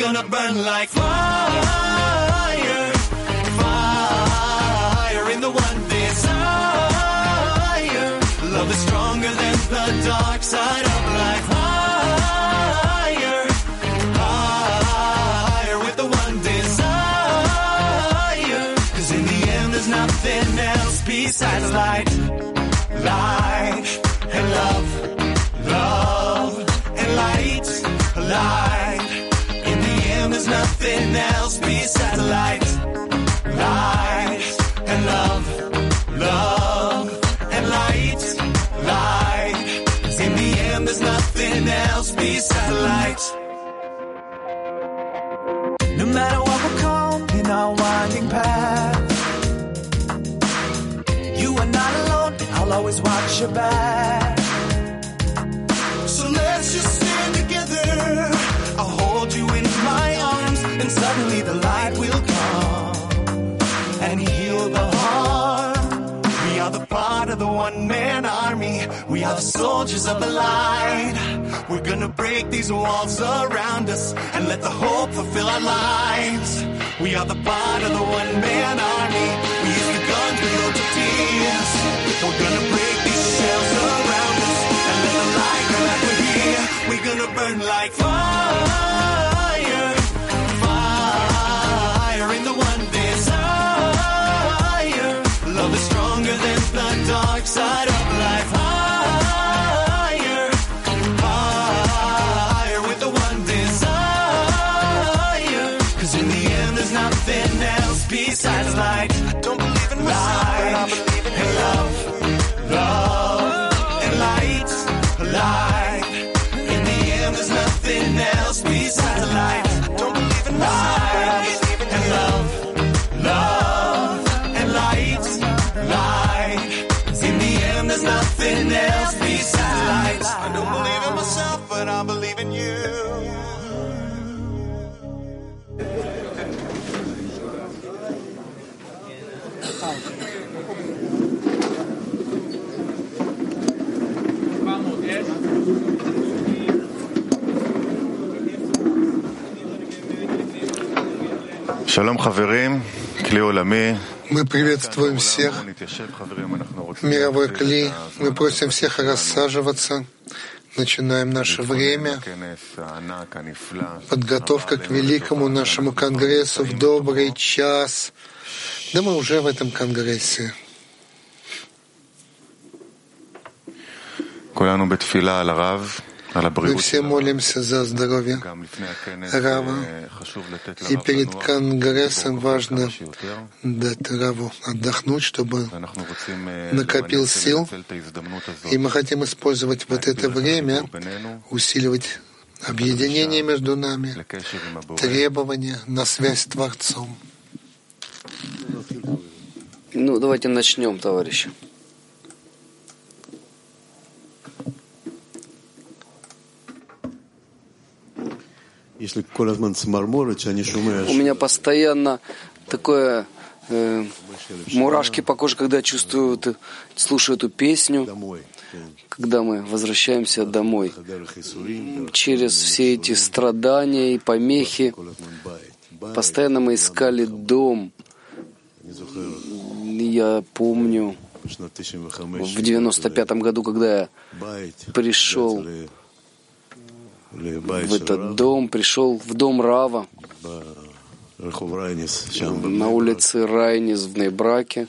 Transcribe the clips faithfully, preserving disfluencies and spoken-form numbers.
gonna burn like fire, fire in the one desire. Love is stronger than the dark side of life. Higher, higher with the one desire. 'Cause in the end there's nothing else besides light, light and love, love and light, light. In the end there's nothing else besides light, light and love, love and light, light. 'Cause in the end there's nothing else besides light. No matter what will come in our winding path, you are not alone, I'll always watch your back. So let's just stand together, I'll hold you in my arms, and suddenly the light will come and heal the heart. We are the part of the one-man army, we are the soldiers of the light. We're gonna break these walls around us and let the hope fulfill our lives. We are the part of the one-man army, we use the guns, we load the tears. We're gonna break these shells around us and let the light go like we're here. We're gonna burn like fire, fire in the one desire. Love is stronger than the dark side of life. Higher, higher with the one desire. 'Cause in the end there's nothing else besides light. I don't believe in myself, but I believe in love, love and light, light. In the end there's nothing else besides light. I don't believe in myself, but I believe in love, love and light, light. 'Cause in the end there's nothing else besides light. I don't believe in myself, but I believe in you. Шалом, хаверим, кли олами. Мы приветствуем всех. Мировой кли. Мы просим всех рассаживаться. Начинаем наше время. Подготовка к великому нашему конгрессу в добрый час. Да мы уже в этом конгрессе. Мы все молимся за здоровье Рава. И перед конгрессом важно дать Раву отдохнуть, чтобы накопил сил. И мы хотим использовать вот это время, усиливать объединение между нами, требования на связь с Творцом. Ну, давайте начнем, товарищи. У меня постоянно такое э, мурашки по коже, когда я чувствую, слушаю эту песню, когда мы возвращаемся домой. Через все эти страдания и помехи постоянно мы искали дом. Я помню, в девяносто пятом году, когда я пришел в этот дом, пришел в дом Рава на улице Райнис в Нейбраке,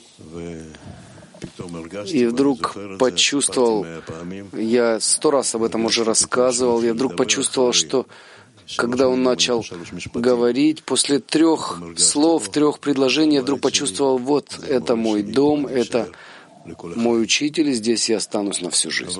и вдруг почувствовал, я сто раз об этом уже рассказывал, я вдруг почувствовал, что когда он начал говорить, после трех слов, трех предложений, я вдруг почувствовал, вот это мой дом, это мой учитель, и здесь я останусь на всю жизнь.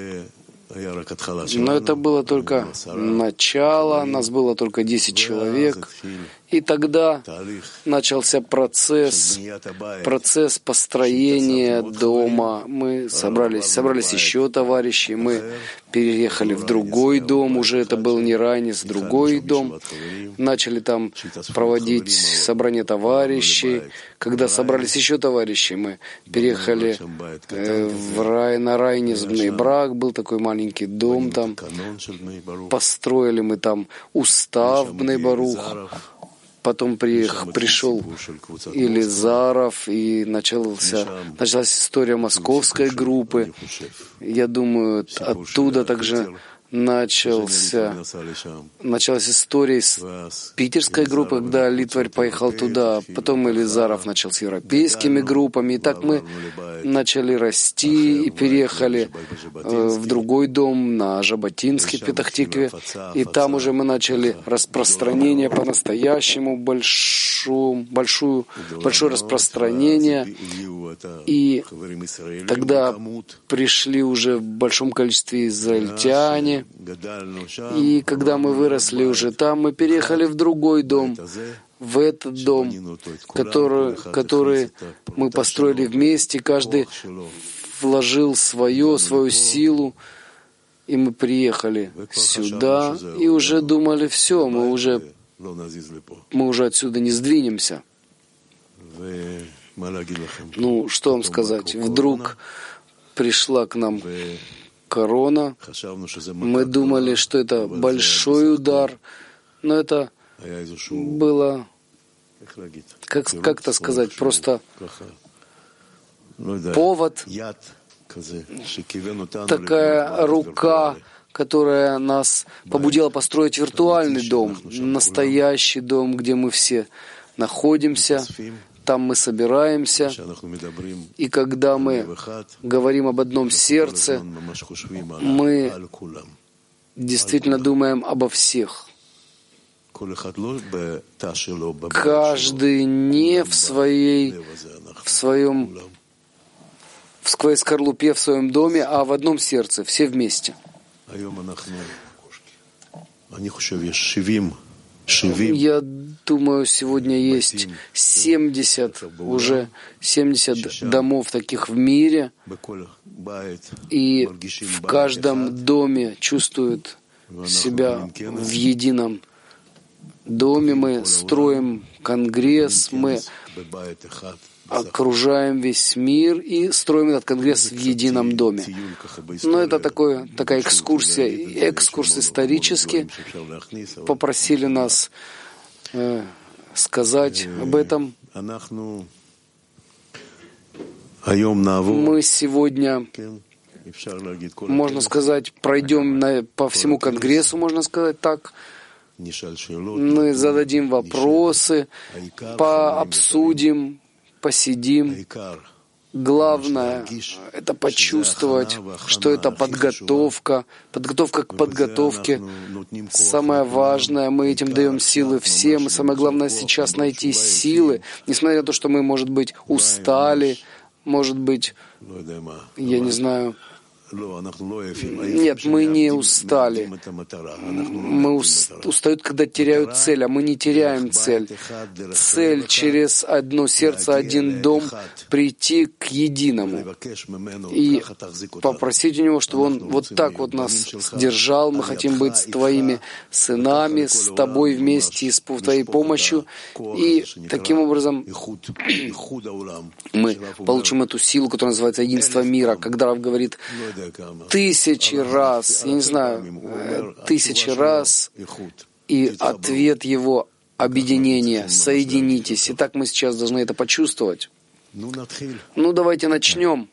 Но это было только начало, нас было только десять человек. И тогда начался процесс, процесс построения дома. Мы собрались, собрались еще товарищи, мы переехали в другой дом, уже это был не Райнис, другой дом. Начали там проводить собрание товарищей. Когда собрались еще товарищи, мы переехали э, в Рай, на Райнис, в Нейбрак, был такой маленький маленький дом там. Построили мы там устав Бней Барух. Потом пришел Елизаров, и начался, началась история московской группы. Я думаю, оттуда также начался, началась история с питерской группы, когда Литварь поехал туда. Потом Елизаров начал с европейскими группами. И так мы начали расти и переехали в другой дом на Жаботинске, Петах-Тикве. И там уже мы начали распространение по-настоящему, большую, большую, большое распространение. И тогда пришли уже в большом количестве израильтяне. И когда мы выросли уже там, мы переехали в другой дом, в этот дом, который, который мы построили вместе. Каждый вложил свое, свою силу, и мы приехали сюда и уже думали, все, мы уже, мы уже отсюда не сдвинемся. Ну, что вам сказать? Вдруг пришла к нам корона. Мы думали, что это большой удар, но это было, как, как это сказать, просто повод, такая рука, которая нас побудила построить виртуальный дом, настоящий дом, где мы все находимся. Там мы собираемся, и когда мы говорим об одном сердце, мы действительно думаем обо всех. Каждый не в своей, в своем, в своей скорлупе, в своем доме, а в одном сердце, все вместе. Я думаю, сегодня есть семьдесят, уже семьдесят домов таких в мире, и в каждом доме чувствуют себя в едином доме. Мы строим конгресс, мы окружаем весь мир и строим этот конгресс в едином доме. Но это такое, такая экскурсия, экскурс исторический. Попросили нас э, сказать об этом. Мы сегодня, можно сказать, пройдем на, по всему конгрессу, можно сказать так. Мы зададим вопросы, пообсудим, посидим. Главное — это почувствовать, что это подготовка, подготовка к подготовке. Самое важное, мы этим даем силы всем. И самое главное сейчас найти силы, несмотря на то, что мы, может быть, устали, может быть, я не знаю. Нет, мы не устали. Мы устают, когда теряют цель, а мы не теряем цель. Цель через одно сердце, один дом прийти к единому и попросить у него, чтобы он вот так вот нас держал. Мы хотим быть с твоими сынами, с тобой вместе, с твоей помощью. И таким образом мы получим эту силу, которая называется единство мира. Когда Рав говорит тысячи раз, я не знаю, тысячи раз, и ответ его — объединение, соединитесь. И так мы сейчас должны это почувствовать. Ну, давайте начнем.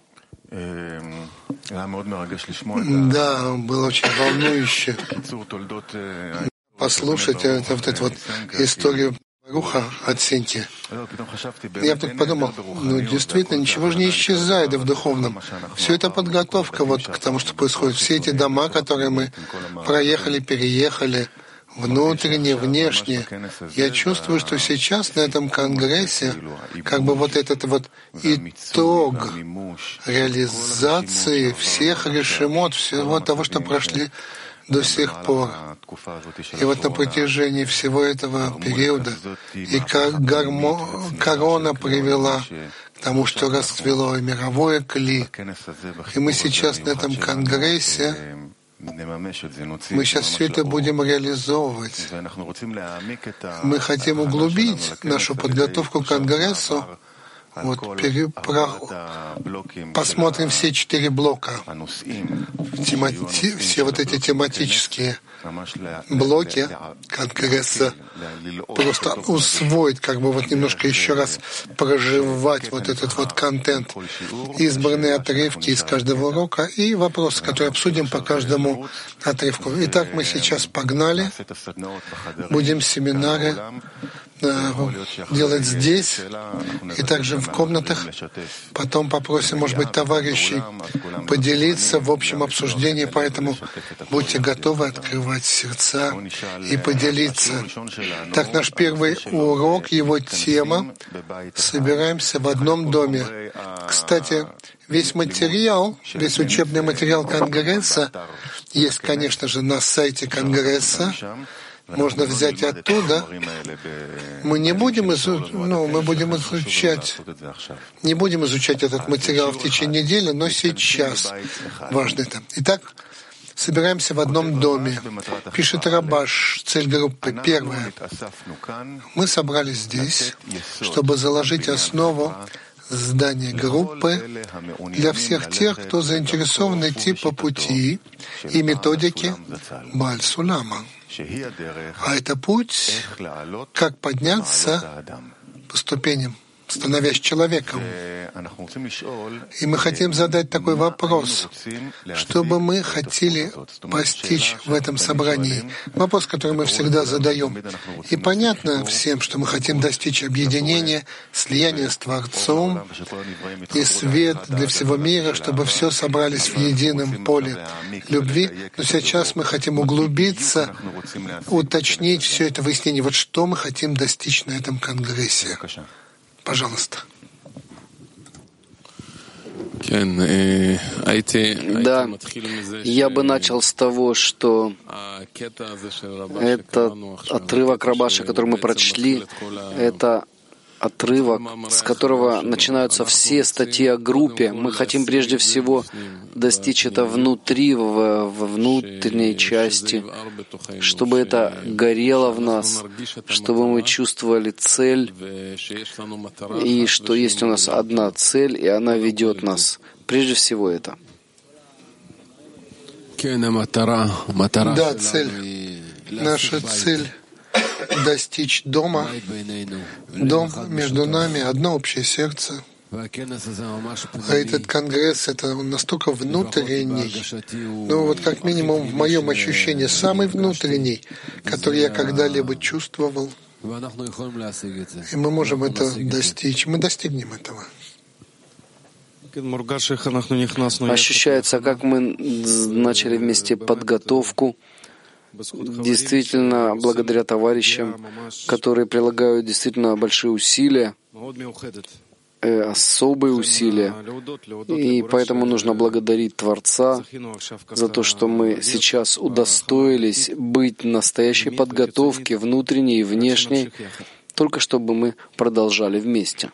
Да, было очень волнующе послушать эту, вот эту вот историю Руха от Синти. Я тут подумал, ну действительно, ничего же не исчезает и в духовном. Все это подготовка вот к тому, что происходит. Все эти дома, которые мы проехали, переехали, внутренние, внешние. Я чувствую, что сейчас на этом конгрессе как бы вот этот вот итог реализации всех решимот, всего того, что прошли до сих пор. И вот на протяжении всего этого периода и как гармо... корона привела к тому, что расцвело и мировое кли. И мы сейчас на этом конгрессе, мы сейчас все это будем реализовывать. Мы хотим углубить нашу подготовку к конгрессу Вот перепро... посмотрим все четыре блока, Тема... все вот эти тематические блоки Конгресса, просто усвоить, как бы вот немножко еще раз проживать вот этот вот контент, избранные отрывки из каждого урока и вопросы, которые обсудим по каждому отрывку. Итак, мы сейчас погнали, будем семинары делать здесь и также в комнатах. Потом попросим, может быть, товарищей поделиться в общем обсуждении, поэтому будьте готовы открывать сердца и поделиться. Так, наш первый урок, его тема «Собираемся в одном доме». Кстати, весь материал, весь учебный материал Конгресса есть, конечно же, на сайте Конгресса. Можно взять оттуда. Мы не будем изучать, ну, мы будем изучать, не будем изучать этот материал в течение недели, но сейчас важно это. Итак, собираемся в одном доме. Пишет Рабаш, цель группы. Первая. Мы собрались здесь, чтобы заложить основу здания группы для всех тех, кто заинтересован идти по пути и методике Бааль Сулама. А это путь, как подняться по ступеням, становясь человеком. И мы хотим задать такой вопрос, что бы мы хотели постичь в этом собрании. Вопрос, который мы всегда задаем. И понятно всем, что мы хотим достичь объединения, слияния с Творцом и свет для всего мира, чтобы все собрались в едином поле любви. Но сейчас мы хотим углубиться, уточнить все это выяснение. Вот что мы хотим достичь на этом конгрессе. Пожалуйста. Да, я бы начал с того, что этот отрывок Рабаша, который мы прочли, это отрывок, с которого начинаются все статьи о группе. Мы хотим прежде всего достичь это внутри, в, в внутренней части, чтобы это горело в нас, чтобы мы чувствовали цель, и что есть у нас одна цель, и она ведет нас. Прежде всего это. Да, цель. Наша цель — достичь дома, дом между нами, одно общее сердце. А этот конгресс — это настолько внутренний, ну вот как минимум в моем ощущении, самый внутренний, который я когда-либо чувствовал. И мы можем это достичь, мы достигнем этого. Ощущается, как мы начали вместе подготовку. Действительно, благодаря товарищам, которые прилагают действительно большие усилия, э, особые усилия. И поэтому нужно благодарить Творца за то, что мы сейчас удостоились быть настоящей подготовке, внутренней и внешней, только чтобы мы продолжали вместе.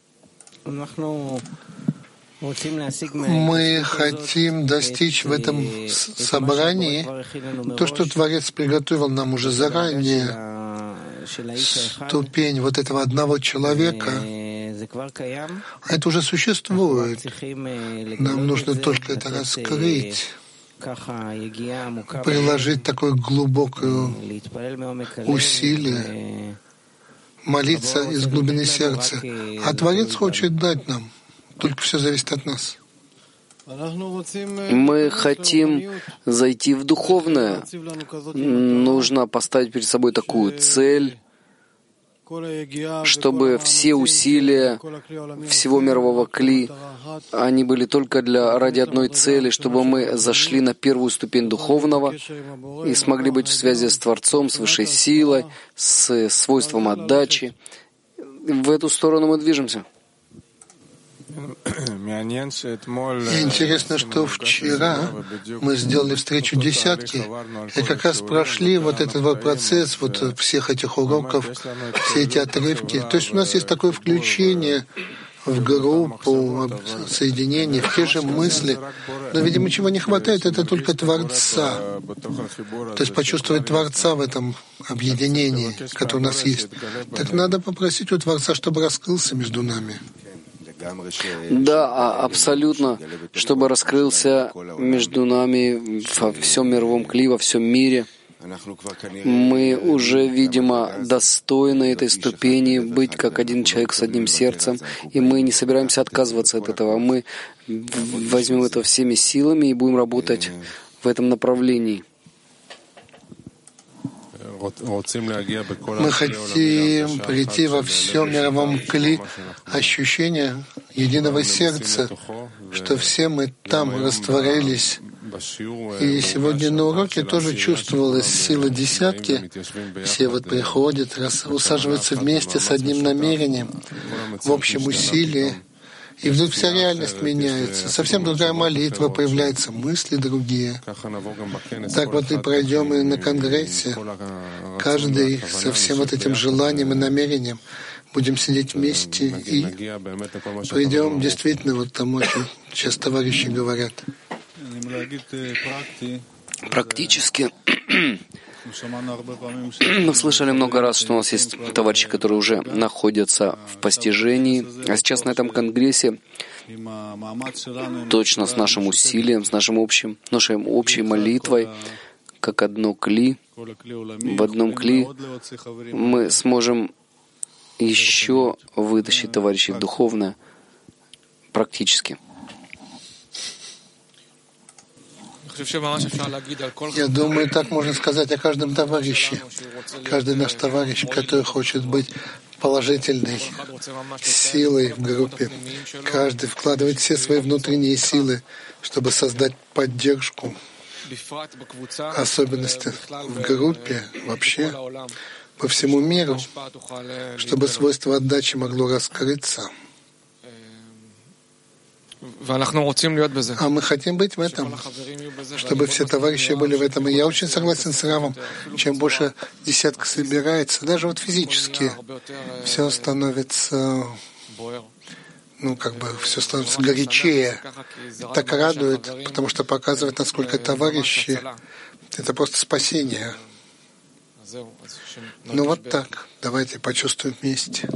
Мы хотим достичь в этом собрании то, что Творец приготовил нам уже заранее, ступень вот этого одного человека. Это уже существует. Нам нужно только это раскрыть, приложить такое глубокое усилие, молиться из глубины сердца. А Творец хочет дать нам. Только все зависит от нас. Мы хотим зайти в духовное. Нужно поставить перед собой такую цель, чтобы все усилия всего мирового кли, они были только для, ради одной цели, чтобы мы зашли на первую ступень духовного и смогли быть в связи с Творцом, с высшей силой, с свойством отдачи. В эту сторону мы движемся. Интересно, что вчера мы сделали встречу десятки, и как раз прошли вот этот вот процесс вот всех этих уроков, все эти отрывки. То есть у нас есть такое включение в группу, соединение, в те же мысли. Но, видимо, чего не хватает, это только Творца. То есть почувствовать Творца в этом объединении, которое у нас есть. Так надо попросить у Творца, чтобы раскрылся между нами. Да, абсолютно, чтобы раскрылся между нами во всем мировом кли, во всем мире. Мы уже, видимо, достойны этой ступени быть как один человек с одним сердцем, и мы не собираемся отказываться от этого. Мы возьмем это всеми силами и будем работать в этом направлении. Мы хотим прийти во всем мировом кли ощущения единого сердца, что все мы там растворились. И сегодня на уроке тоже чувствовалась сила десятки. Все вот приходят, раз, усаживаются вместе с одним намерением, в общем усилии. И вдруг вся реальность меняется. Совсем другая молитва, появляются мысли другие. Так вот и пройдем и на Конгрессе. Каждый со всем вот этим желанием и намерением будем сидеть вместе и придем действительно вот тому, о чем сейчас товарищи говорят. Практически мы слышали много раз, что у нас есть товарищи, которые уже находятся в постижении, а сейчас на этом конгрессе точно с нашим усилием, с нашим общим, нашей общей молитвой, как одно кли, в одном кли мы сможем еще вытащить товарищей в духовное практически. Я думаю, так можно сказать о каждом товарище. Каждый наш товарищ, который хочет быть положительной силой в группе. Каждый вкладывает все свои внутренние силы, чтобы создать поддержку, особенности в группе вообще, по всему миру, чтобы свойство отдачи могло раскрыться. А мы хотим быть в этом, чтобы все товарищи были в этом. И я очень согласен с Равом. Чем больше десятка собирается, даже вот физически, все становится, ну, как бы, все становится горячее. Так радует, потому что показывает, насколько товарищи — это просто спасение. Ну вот так. Давайте почувствуем вместе.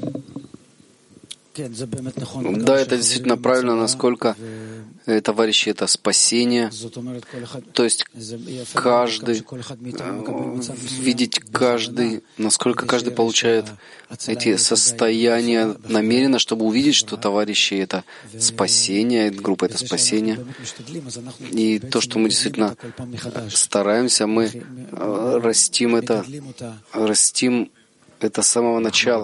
Да, это действительно правильно, насколько товарищи — это спасение. То есть каждый, видеть каждый, насколько каждый получает эти состояния намеренно, чтобы увидеть, что товарищи — это спасение, группа — это спасение. И то, что мы действительно стараемся, мы растим это, растим это с самого начала.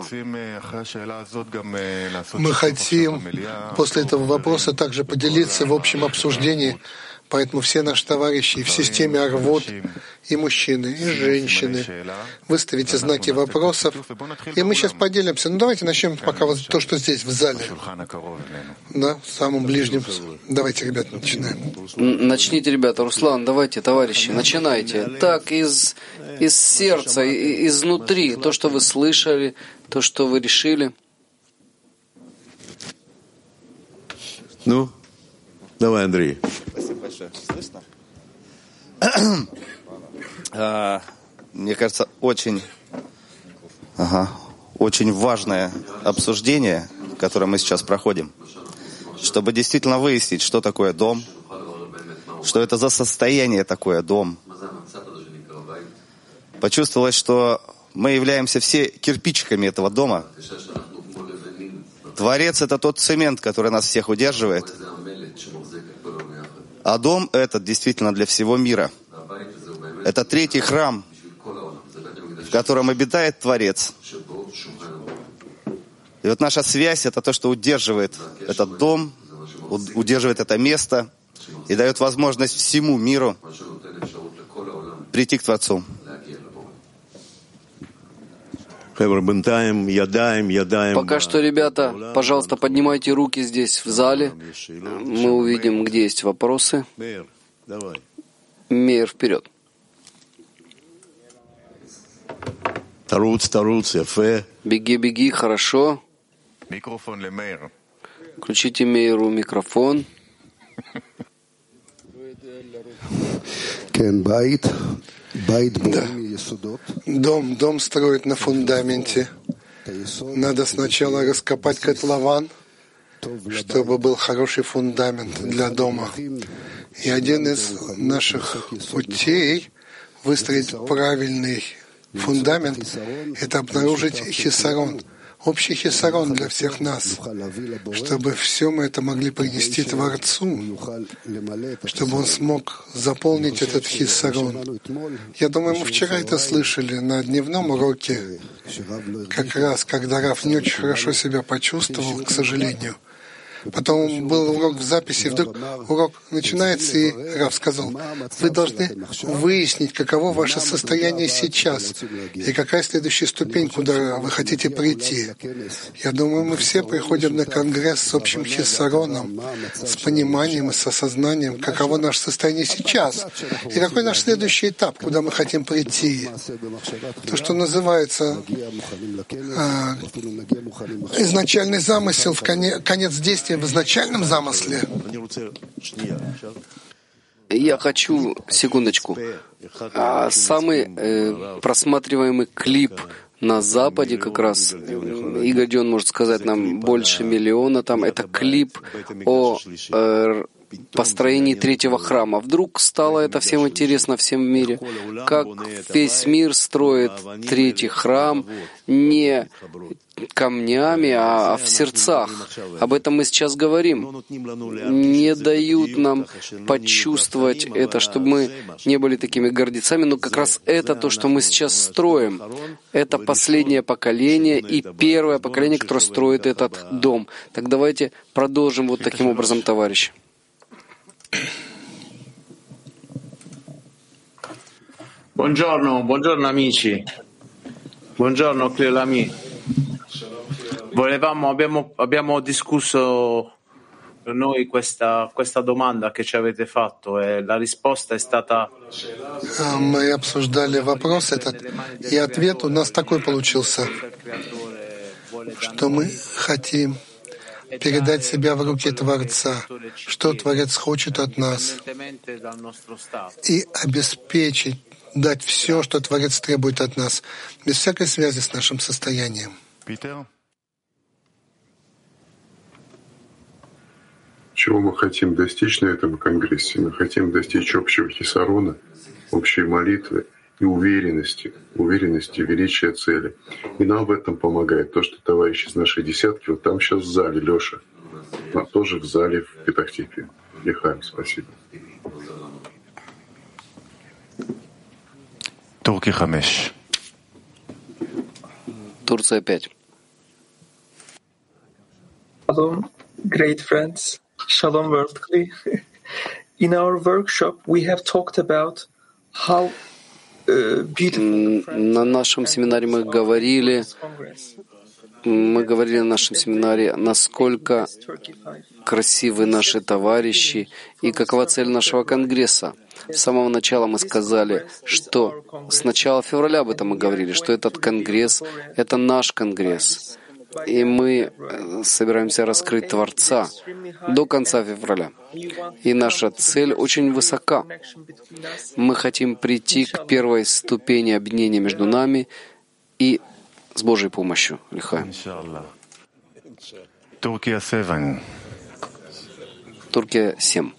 Мы хотим после этого вопроса также поделиться в общем обсуждении, поэтому все наши товарищи в системе Арвот, и мужчины, и женщины, выставите знаки вопросов, и мы сейчас поделимся. Ну давайте начнем пока вот то, что здесь в зале, да, в самом ближнем. Давайте, ребята, начинаем. Начните, ребята. Руслан, давайте, товарищи, начинайте. Так, из, из сердца, изнутри, то, что вы слышали, то, что вы решили. Ну, давай, Андрей. Спасибо большое. Слышно? Мне кажется, очень, ага, очень важное обсуждение, которое мы сейчас проходим, чтобы действительно выяснить, что такое дом, что это за состояние такое дом. Почувствовалось, что мы являемся все кирпичиками этого дома. Творец — это тот цемент, который нас всех удерживает. А дом этот действительно для всего мира. Это третий храм, в котором обитает Творец. И вот наша связь — это то, что удерживает этот дом, удерживает это место и дает возможность всему миру прийти к Творцу. Пока что, ребята, пожалуйста, поднимайте руки здесь, в зале. Мы увидим, где есть вопросы. Мейер, вперед. Беги, беги, хорошо. Включите Мейеру микрофон. Да. Дом, дом строить на фундаменте. Надо сначала раскопать котлован, чтобы был хороший фундамент для дома. И один из наших путей выстроить правильный фундамент — это обнаружить хисарон, общий хисарон для всех нас, чтобы все мы это могли принести Творцу, чтобы Он смог заполнить этот хисарон. Я думаю, мы вчера это слышали на дневном уроке, как раз когда Рав не очень хорошо себя почувствовал, к сожалению. Потом был урок в записи, вдруг урок начинается, и Рав сказал: вы должны выяснить, каково ваше состояние сейчас, и какая следующая ступень, куда вы хотите прийти. Я думаю, мы все приходим на конгресс с общим хисароном, с пониманием и с осознанием, каково наше состояние сейчас, и какой наш следующий этап, куда мы хотим прийти. То, что называется а, изначальный замысел, в конец, конец действия в изначальном замысле. Я хочу, секундочку, а самый э, просматриваемый клип на Западе, как раз Игорь Дион может сказать нам, больше миллиона там, это клип о э, построении третьего храма. Вдруг стало это всем интересно всем в мире, как весь мир строит третий храм не камнями, а в сердцах. Об этом мы сейчас говорим. Не дают нам почувствовать это, чтобы мы не были такими гордецами, но как раз это то, что мы сейчас строим. Это последнее поколение и первое поколение, которое строит этот дом. Так давайте продолжим вот таким образом, товарищи. Buongiorno, buongiorno amici. Buongiorno Clio Lamy. Volevamo, abbiamo, abbiamo discusso noi questa, questa domanda che ci avete fatto e la risposta è stata... Мы обсуждали вопрос этот, и ответ у нас такой получился, что мы хотим передать себя в руки Творца, что Творец хочет от нас, и обеспечить, дать все, что Творец требует от нас, без всякой связи с нашим состоянием. Чего мы хотим достичь на этом конгрессе? Мы хотим достичь общего хисарона, общей молитвы и уверенности, уверенности, величия цели. И нам в этом помогает то, что товарищи из нашей десятки, вот там сейчас в зале, Леша, а тоже в зале в Петахтикве. Лихаем, спасибо. Турки хамеш. Турция пять. Shalom, great friends. Shalom, worldly. In our workshop, we have talked about how uh, beautiful. На нашем семинаре мы говорили, мы говорили на нашем семинаре, насколько красивы наши товарищи и какова цель нашего конгресса. С самого начала мы сказали, что с начала февраля об этом мы говорили, что этот конгресс — это наш конгресс. И мы собираемся раскрыть Творца до конца февраля. И наша цель очень высока. Мы хотим прийти к первой ступени объединения между нами и с Божьей помощью. Лихаем. Турция семь. Турция семь.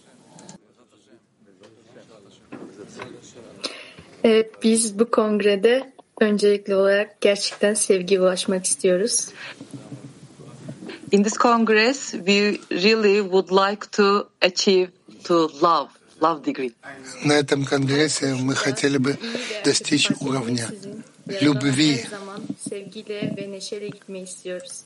Evet, biz bu kongrede öncelikli olarak gerçekten sevgiye ulaşmak istiyoruz. In this congress, we really would like to achieve to love, love degree. На этом конгрессе мы хотели бы достичь уровня любви. Sevgiyle ve neşeyle gitmeyi istiyoruz.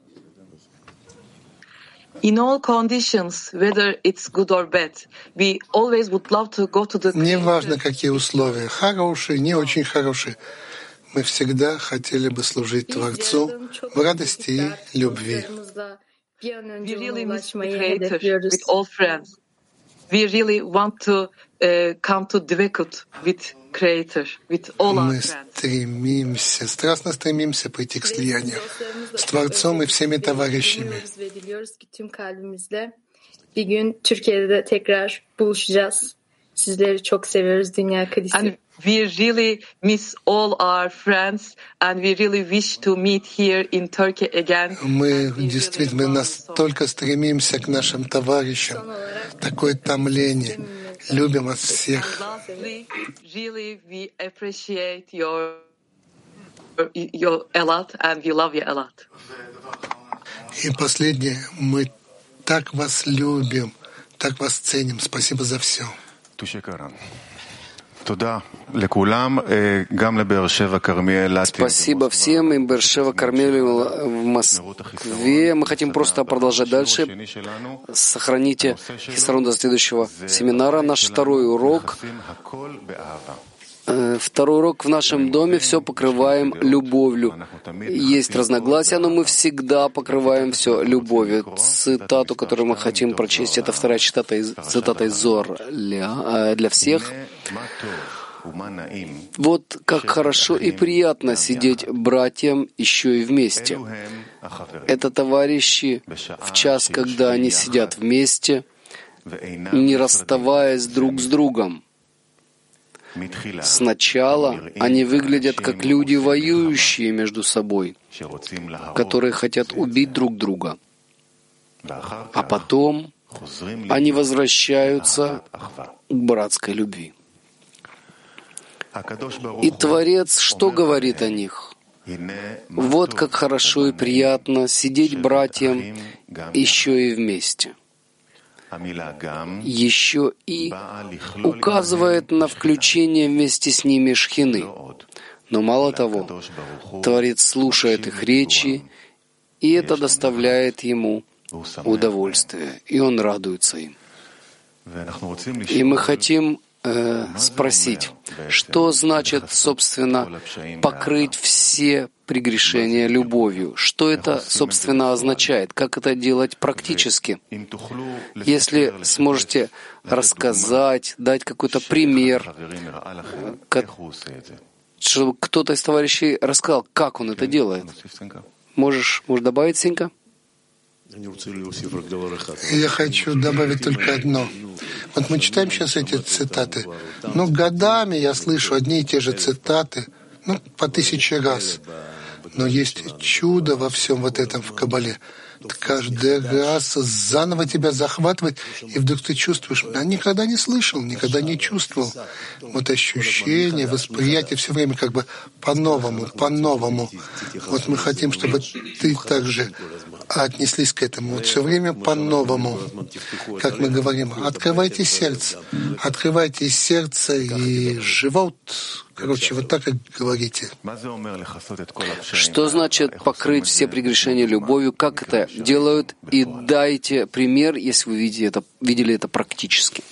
In all conditions, whether it's good or bad, we always would love to go to the... Неважно, какие условия, хорошие, не очень хорошие, мы всегда хотели бы служить Творцу в радости и любви. We really miss the Creator with all friends. We really want to uh, come to Dvekut with Creator, with all our friends. Мы стремимся, страстно стремимся прийти к слиянию с Творцом и всеми товарищами. Bir gün Türkiye'de de tekrar buluşacağız. Sizleri çok seviyoruz Dünya Kadisi. And we really miss all our friends, and we really wish to meet here in Turkey again. Мы действительно настолько стремимся к нашим товарищам, такое томление, любим от всех. Really, we appreciate your, your a lot, and we love you a lot. И последнее, мы так вас любим, так вас ценим. Спасибо за все. Спасибо всем, и Бершева Кармель в Москве. Мы хотим просто продолжать дальше. Сохраните хисарон до следующего семинара. Наш второй урок. Второй урок в нашем доме. Все покрываем любовью. Есть разногласия, но мы всегда покрываем все любовью. Цитату, которую мы хотим прочесть, это вторая цитата из, цитата из Зор для, для всех. Вот как хорошо и приятно сидеть братьям еще и вместе. Это товарищи в час, когда они сидят вместе, не расставаясь друг с другом. Сначала они выглядят как люди, воюющие между собой, которые хотят убить друг друга. А потом они возвращаются к братской любви. И Творец что говорит о них? Вот как хорошо и приятно сидеть братьям еще и вместе. Еще и указывает на включение вместе с ними шхины. Но мало того, Творец слушает их речи, и это доставляет ему удовольствие, и он радуется им. И мы хотим э, спросить, что значит, собственно, покрыть все прегрешения любовью? Что это, собственно, означает? Как это делать практически? Если сможете рассказать, дать какой-то пример, чтобы кто-то из товарищей рассказал, как он это делает. Можешь, можешь добавить, Сенька? Я хочу добавить только одно. Вот мы читаем сейчас эти цитаты. Ну, годами я слышу одни и те же цитаты, ну, по тысяче раз. Но есть чудо во всем вот этом в Кабале. Каждый раз заново тебя захватывает, и вдруг ты чувствуешь, я никогда не слышал, никогда не чувствовал. Вот ощущение, восприятие все время как бы по-новому, по-новому. Вот мы хотим, чтобы ты также отнеслись к этому. Вот все время по-новому. Как мы говорим, открывайте сердце, открывайте сердце и живот. Короче, вот так, как говорите. Что значит покрыть все прегрешения любовью? Как это делают? И дайте пример, если вы видели это, видели это практически.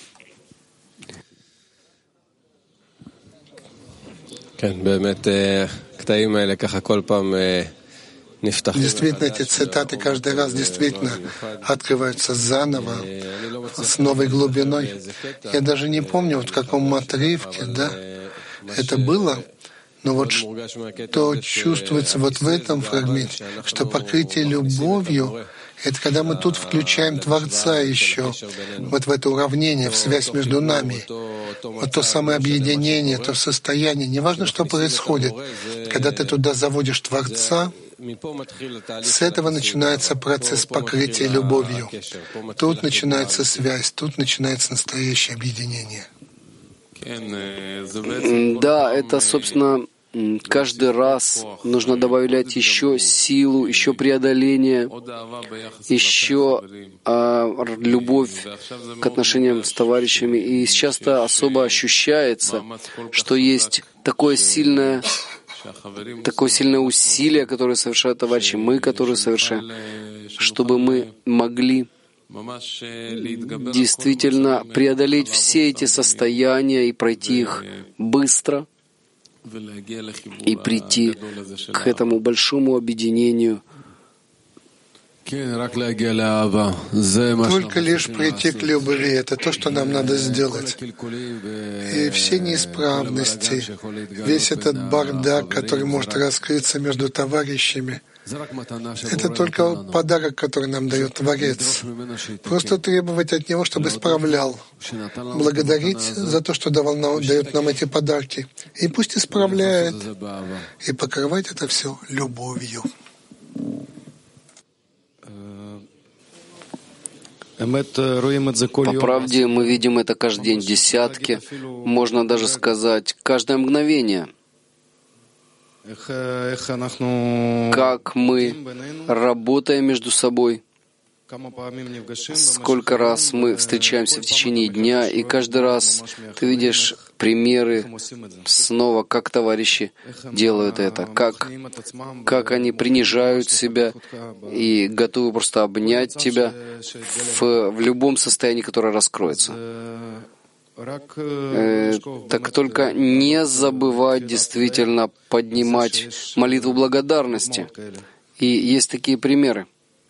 Действительно, эти цитаты каждый раз действительно открываются заново, с новой глубиной. Я даже не помню, вот в каком отрывке, да, это было, но вот что чувствуется вот в этом фрагменте, что покрытие любовью — это когда мы тут включаем Творца еще, вот в это уравнение, в связь между нами. Вот то самое объединение, то состояние, неважно, что происходит, когда ты туда заводишь Творца, с этого начинается процесс покрытия любовью. Тут начинается связь, тут начинается настоящее объединение. Да, это, собственно, каждый раз нужно добавлять еще силу, еще преодоление, еще а, любовь к отношениям с товарищами. И сейчас это особо ощущается, что есть такое сильное, такое сильное усилие, которое совершают товарищи, мы, которые совершаем, чтобы мы могли действительно преодолеть все эти состояния и пройти их быстро и прийти к этому большому объединению. Только лишь прийти к любви — это то, что нам надо сделать. И все неисправности, весь этот бардак, который может раскрыться между товарищами, Это только подарок, который нам дает Творец. Просто требовать от Него, чтобы исправлял. Благодарить за то, что давал нам, дает нам эти подарки. И пусть исправляет. И покрывать это все любовью. По правде, мы видим это каждый день, десятки, можно даже сказать, каждое мгновение. Как мы работаем между собой, сколько раз мы встречаемся в течение дня, и каждый раз ты видишь примеры снова, как товарищи делают это, как, как они принижают себя и готовы просто обнять тебя в, в любом состоянии, которое раскроется. Э, так только не забывать действительно поднимать молитву благодарности. И есть такие примеры.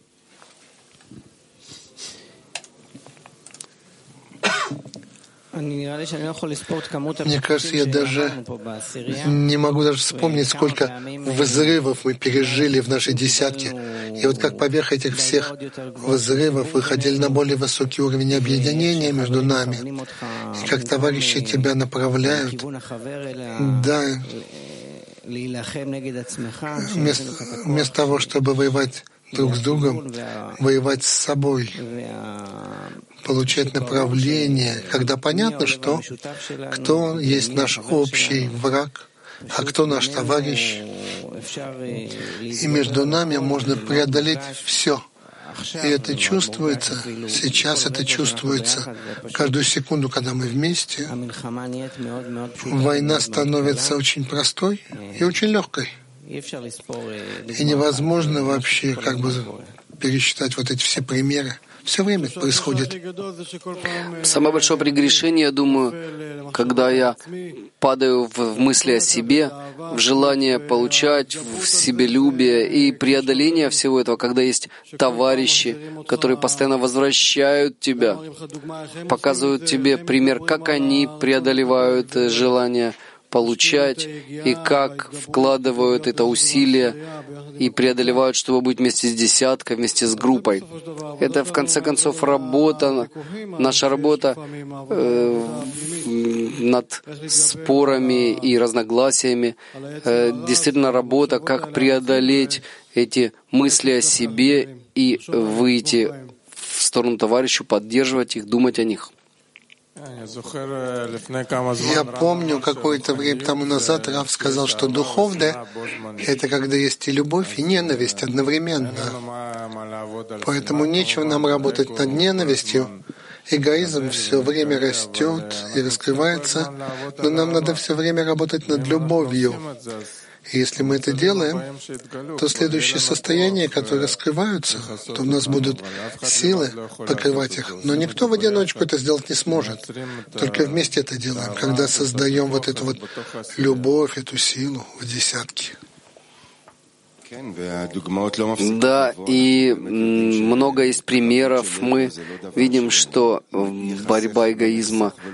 Мне кажется, я даже не могу даже вспомнить, сколько взрывов мы пережили в нашей десятке. И вот как поверх этих всех взрывов выходили на более высокий уровень объединения между нами. И как товарищи тебя направляют, да, вместо, вместо того, чтобы воевать друг с другом, воевать с собой, получать направление, когда понятно, что кто есть наш общий враг, а кто наш товарищ. И между нами можно преодолеть все. И это чувствуется, сейчас это чувствуется. Каждую секунду, когда мы вместе, война становится очень простой и очень легкой. И невозможно вообще как бы пересчитать вот эти все примеры. Все время это происходит. Самое большое прегрешение, я думаю, когда я падаю в мысли о себе, в желание получать, в себелюбие и преодоление всего этого, когда есть товарищи, которые постоянно возвращают тебя, показывают тебе пример, как они преодолевают желание получать и как вкладывают это усилие и преодолевают, чтобы быть вместе с десяткой, вместе с группой. Это, в конце концов, работа, наша работа э, над спорами и разногласиями, э, действительно работа, как преодолеть эти мысли о себе и выйти в сторону товарищу, поддерживать их, думать о них. Я помню, какое-то время тому назад Рав сказал, что духовное — это когда есть и любовь, и ненависть одновременно. Поэтому нечего нам работать над ненавистью. Эгоизм все время растет и раскрывается, но нам надо все время работать над любовью. И если мы это делаем, то следующие состояния, которые раскрываются, то у нас будут силы покрывать их. Но никто в одиночку это сделать не сможет. Только вместе это делаем, когда создаем вот эту вот любовь, эту силу в десятке. Да, и много есть примеров. Мы видим, что борьба эгоизма —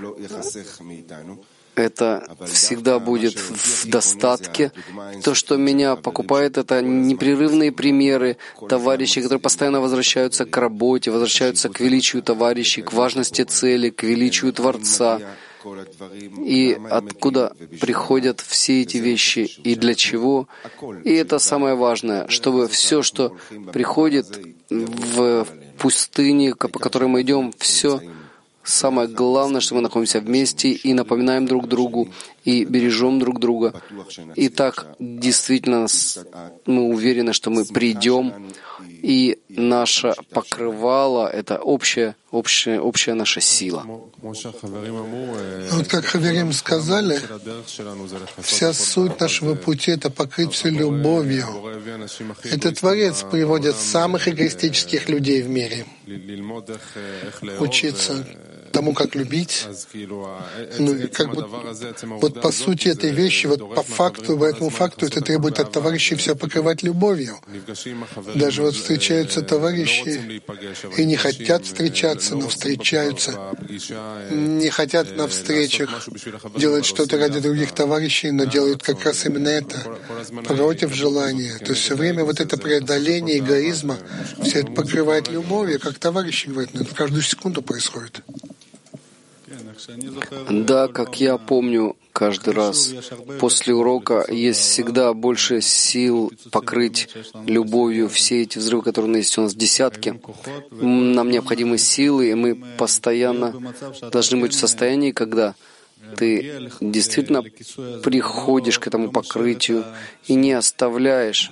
это всегда будет в достатке. То, что меня покупает, это непрерывные примеры, товарищи, которые постоянно возвращаются к работе, возвращаются к величию товарищей, к важности цели, к величию Творца. И откуда приходят все эти вещи, и для чего. И это самое важное, чтобы все, что приходит в пустыне, по которой мы идем, все самое главное, что мы находимся вместе и напоминаем друг другу, и бережем друг друга. И так действительно мы уверены, что мы придем, и наше покрывало — это общая, общая, общая наша сила. Вот как Хаверим сказали, вся суть нашего пути — это покрыть все любовью. Это Творец приводит самых эгоистических людей в мире. Учиться тому, как любить. Ну, и как бы, вот по сути этой вещи, вот по факту, по этому факту, это требует от товарищей все покрывать любовью. Даже вот встречаются товарищи и не хотят встречаться, но встречаются, не хотят на встречах делать что-то ради других товарищей, но делают как раз именно это, против желания. То есть все время вот это преодоление эгоизма, все это покрывает любовью, как товарищи говорят, но это в каждую секунду происходит. Да, как я помню, каждый раз после урока есть всегда больше сил покрыть любовью все эти взрывы, которые есть у нас в десятке. Нам необходимы силы, и мы постоянно должны быть в состоянии, когда ты действительно приходишь к этому покрытию и не оставляешь.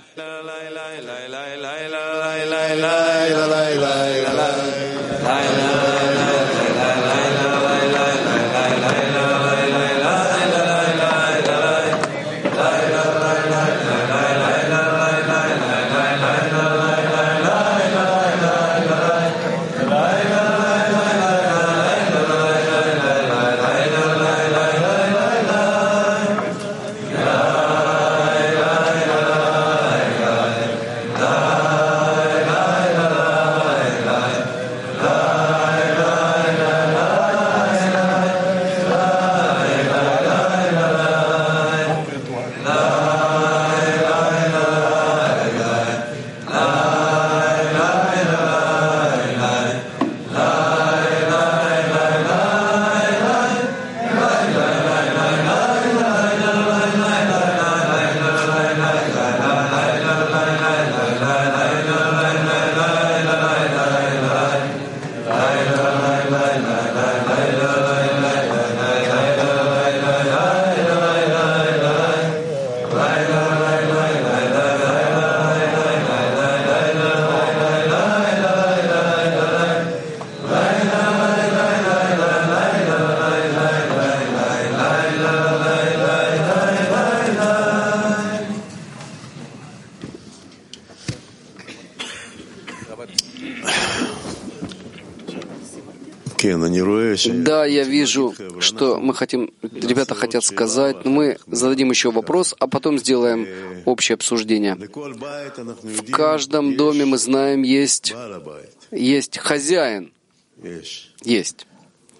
Да, я вижу, что мы хотим, ребята хотят сказать, но мы зададим еще вопрос, а потом сделаем общее обсуждение. В каждом доме, мы знаем, есть, есть хозяин. Есть.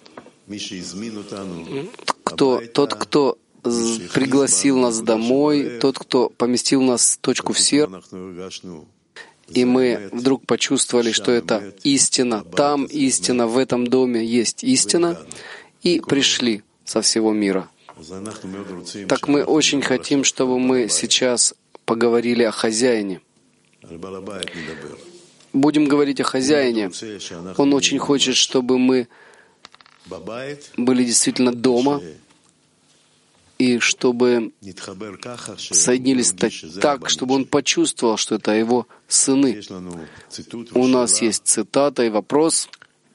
Кто, тот, кто пригласил нас домой, тот, кто поместил нас в точку в сердце, и мы вдруг почувствовали, что это истина, там истина, в этом доме есть истина, и пришли со всего мира. Так мы очень хотим, чтобы мы сейчас поговорили о хозяине. Будем говорить о хозяине. Он очень хочет, чтобы мы были действительно дома, и чтобы соединились так, чтобы он почувствовал, что это его сыны. У нас есть цитата и вопрос.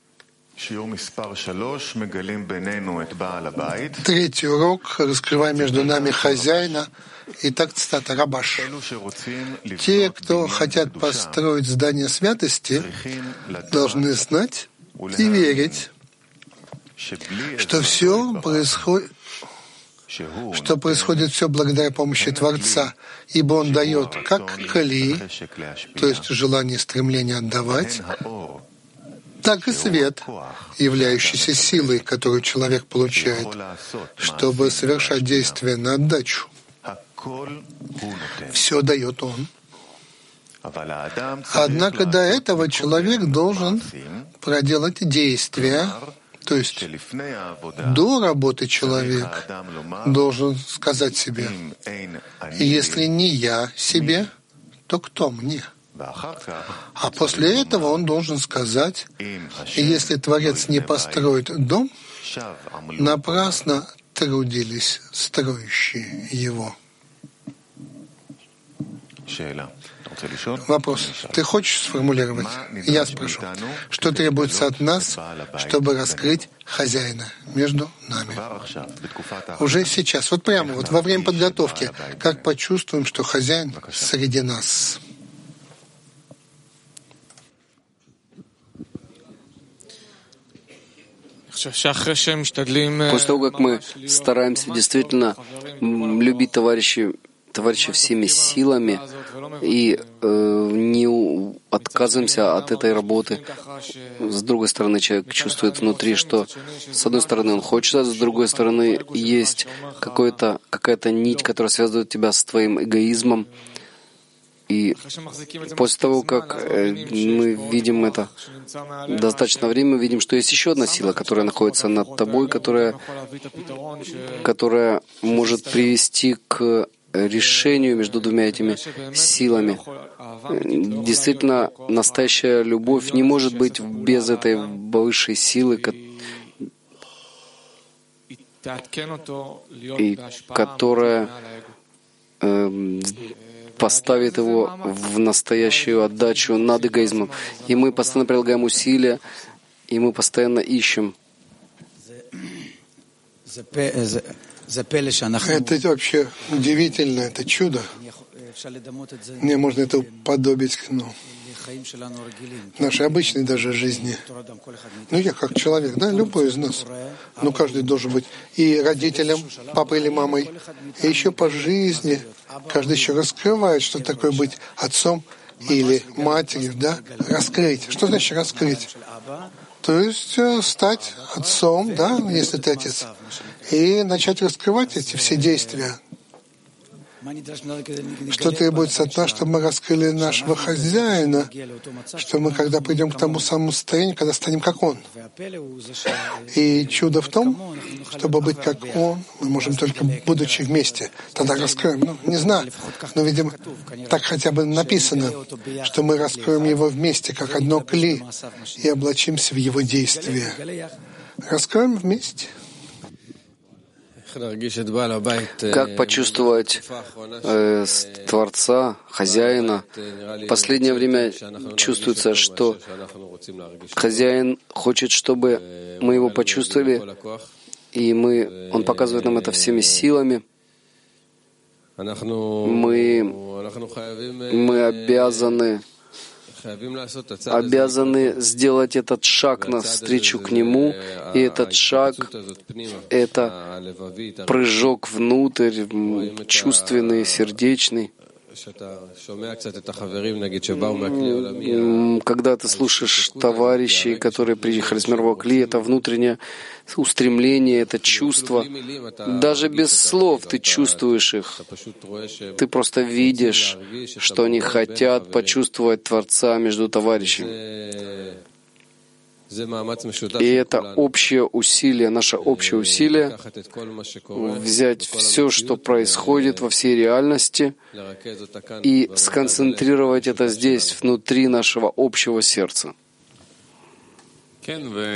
Третий урок. Раскрываем между нами хозяина. Итак, цитата Рабаш. Те, кто хотят построить здание святости, должны знать и верить, что все происходит что происходит все благодаря помощи Творца, ибо Он дает как кали, то есть желание, стремление отдавать, так и свет, являющийся силой, которую человек получает, чтобы совершать действия на отдачу. Все дает Он. Однако до этого человек должен проделать действия. То есть до работы человек должен сказать себе, если не я себе, то кто мне? А после этого он должен сказать, если Творец не построит дом, напрасно трудились строящие его. Вопрос. Ты хочешь сформулировать? Я спрошу. Что требуется от нас, чтобы раскрыть хозяина между нами? Уже сейчас, вот прямо вот во время подготовки, как почувствуем, что хозяин среди нас? После того, как мы стараемся действительно любить товарищей, товарища всеми силами и э, не отказываемся от этой работы. С другой стороны, человек чувствует внутри, что с одной стороны он хочет, а с другой стороны есть какая-то какая-то нить, которая связывает тебя с твоим эгоизмом. И после того, как мы видим это достаточно времени, мы видим, что есть еще одна сила, которая находится над тобой, которая, которая может привести к решению между двумя этими силами. Действительно, настоящая любовь не может быть без этой высшей силы, и которая э, поставит его в настоящую отдачу над эгоизмом. И мы постоянно прилагаем усилия, и мы постоянно ищем. Это вообще удивительно, это чудо. Мне можно это уподобить, ну, нашей обычной даже жизни. Ну, я как человек, да, любой из нас. Ну, каждый должен быть и родителем, папой или мамой, и еще по жизни. Каждый еще раскрывает, что такое быть отцом или матерью, да, раскрыть. Что значит раскрыть? То есть стать отцом, да, если ты отец, и начать раскрывать эти все действия. Что требуется от нас, чтобы мы раскрыли нашего хозяина, что мы, когда придем к тому самому состоянию, когда станем как он. И чудо в том, чтобы быть как он, мы можем только будучи вместе. Тогда раскроем. Ну, не знаю, но, видимо, так хотя бы написано, что мы раскроем его вместе, как одно кли, и облачимся в его действия. Раскроем вместе. Как почувствовать э, Творца, хозяина? В последнее время чувствуется, что хозяин хочет, чтобы мы его почувствовали, и мы, он показывает нам это всеми силами. Мы, мы обязаны обязаны сделать этот шаг навстречу к Нему, и этот шаг — это прыжок внутрь, чувственный, сердечный. Когда ты слушаешь товарищей, которые приехали с мирового кли, это внутреннее устремление, это чувство. Даже без слов ты чувствуешь их. Ты просто видишь, что они хотят почувствовать Творца между товарищами. И это общее усилие, наше общее усилие взять все, что происходит во всей реальности, и сконцентрировать это здесь, внутри нашего общего сердца. Да,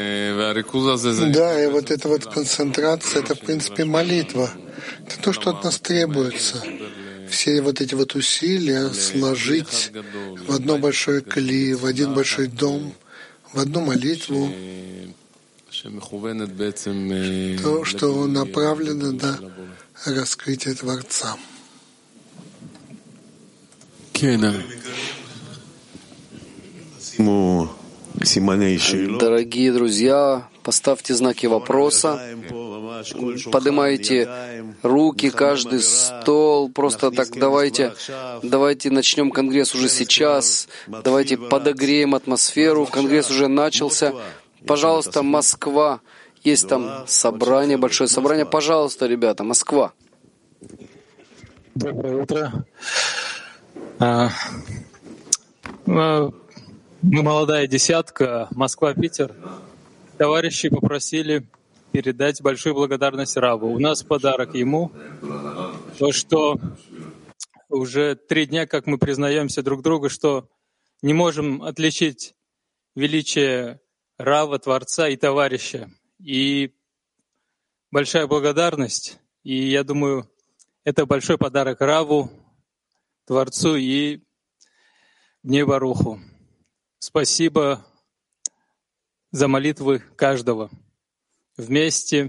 и вот эта вот концентрация, это, в принципе, молитва. Это то, что от нас требуется. Все вот эти вот усилия сложить в одно большое кли, в один большой дом, в одну молитву, то, что направлено на раскрытие Творца. Дорогие друзья, поставьте знаки вопроса, поднимайте руки, каждый стол, просто так давайте, давайте начнем конгресс уже сейчас, давайте подогреем атмосферу, конгресс уже начался. Пожалуйста, Москва, есть там собрание, большое собрание, пожалуйста, ребята, Москва. Доброе утро. Мы молодая десятка, Москва-Питер. Товарищи попросили передать большую благодарность Раву. У нас подарок ему, то, что уже три дня, как мы признаемся друг другу, что не можем отличить величие Рава, Творца и товарища. И большая благодарность. И я думаю, это большой подарок Раву, Творцу и Бней Баруху. Спасибо за молитвы каждого. Вместе,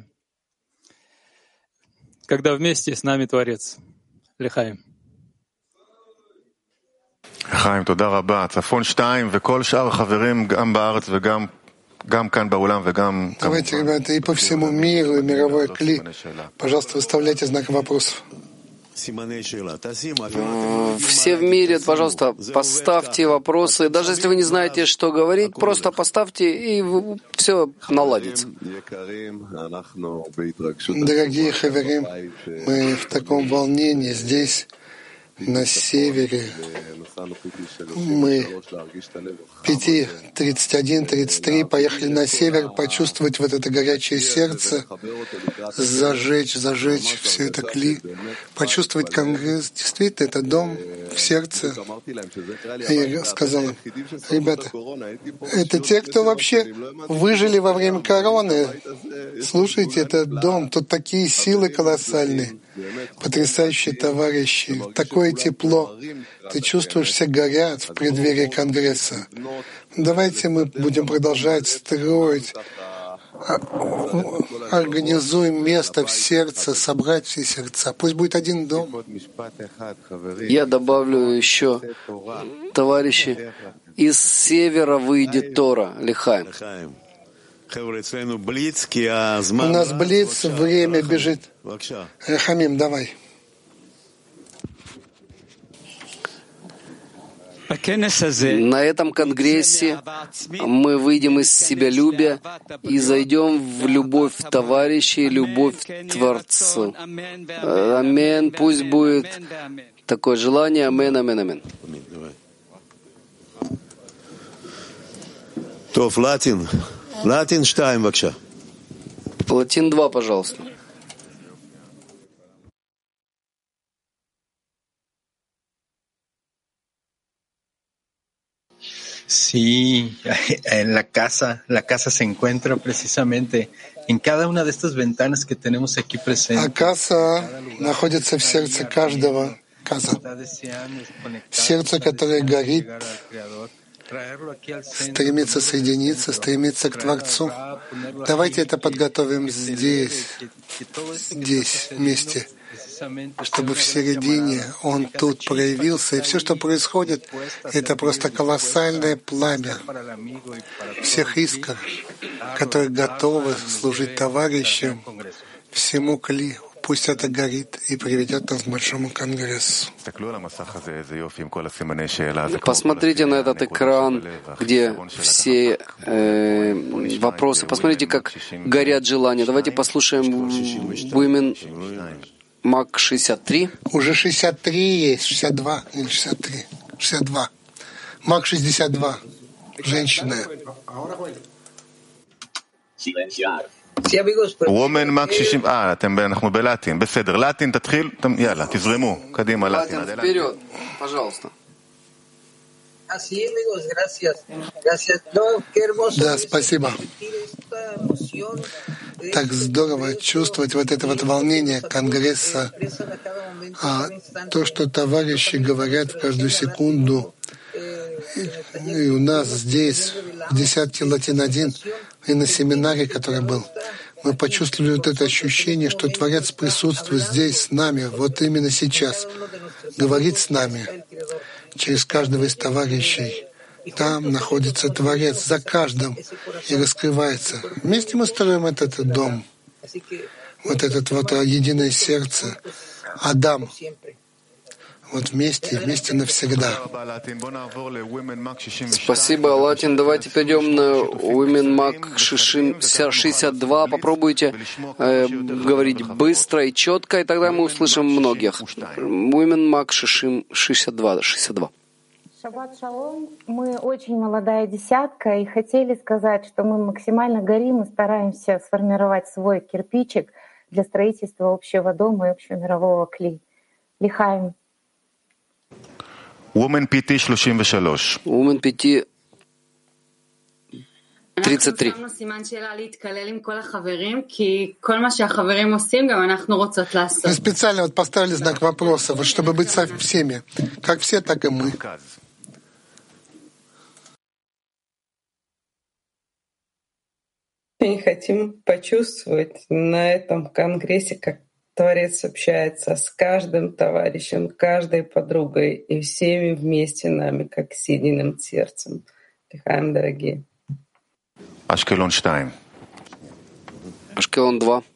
когда вместе с нами Творец. Лехаим. חיים, תודה רבה. צפון שתיים וכל שאר החברים גם בארץ וגם Давайте, ребята, и по всему миру, и мировой кли, пожалуйста, выставляйте знак вопросов. Все в мире, пожалуйста, поставьте вопросы. Даже если вы не знаете, что говорить, просто поставьте, и все наладится. Дорогие хаверим, мы в таком волнении здесь, на севере. Мы пять, тридцать один, тридцать три поехали на север почувствовать вот это горячее сердце, зажечь, зажечь все это кли, почувствовать Конгресс. Действительно, это дом в сердце. Я сказала, ребята, это те, кто вообще выжили во время короны. Слушайте, это дом, тут такие силы колоссальные. Потрясающие товарищи, такое тепло. Ты чувствуешь, все горят в преддверии Конгресса. Давайте мы будем продолжать строить, организуем место в сердце, собрать все сердца. Пусть будет один дом. Я добавлю еще, товарищи, из севера выйдет Тора, Лихаим. У нас блиц, время бежит. Хамим, давай. На этом конгрессе мы выйдем из себялюбия и зайдем в любовь товарищей, любовь к Творцу. Амен. Пусть будет такое желание. Амен, амен, амен. Тоф, латин. Латин штайм, бакша. Латин два, пожалуйста. Sí, en la casa, la casa se encuentra precisamente en cada una de estas ventanas que tenemos aquí presentes. А casa находится в сердце каждого. Casa. Сердце, которое горит, стремится соединиться, стремится к Творцу. Давайте это подготовим здесь, здесь, вместе, чтобы в середине он тут проявился. И все, что происходит, это просто колоссальное пламя всех искр, которые готовы служить товарищам, всему кли. Пусть это горит и приведет нас к большому конгрессу. Посмотрите на этот экран, где все э, вопросы. Посмотрите, как горят желания. Давайте послушаем Women Мак шестьдесят три. Уже шестьдесят три есть, шестьдесят два или шестьдесят три. шестьдесят два. Мак шестьдесят два. Женщина. וומן מק שישים, אה, אתם, אנחנו בלטין, בסדר, לטין תתחיל, יאללה, תזרמו, קדימה, לטין. Вперед, пожалуйста. Да, спасибо. Так здорово чувствовать вот это вот волнение Конгресса, а то, что товарищи говорят в каждую секунду, и у нас здесь, в десятке Латин один, и на семинаре, который был, мы почувствовали вот это ощущение, что Творец присутствует здесь с нами, вот именно сейчас, говорит с нами, через каждого из товарищей. Там находится Творец за каждым и раскрывается. Вместе мы строим этот дом, вот этот вот единое сердце, Адам. Вот вместе, вместе навсегда. Спасибо, Латин. Давайте перейдем на Women Мак шестьдесят два. Попробуйте э, говорить быстро и четко, и тогда мы услышим многих. Women Мак шестьдесят два. шестьдесят два. Шаббат шалом. Мы очень молодая десятка и хотели сказать, что мы максимально горим и стараемся сформировать свой кирпичик для строительства общего дома и общего мирового кли. Лихаим. Women пи ти שלושים ושלוש. Women пи ти тридцать три. Мы специально вот поставили знак вопроса, вот чтобы быть со всеми, как все, так и мы. Мы хотим почувствовать на этом конгрессе, как Творец общается с каждым товарищем, каждой подругой и всеми вместе нами, как с единым сердцем. Лихаим, дорогие. Ашкелон два. Ашкелон два.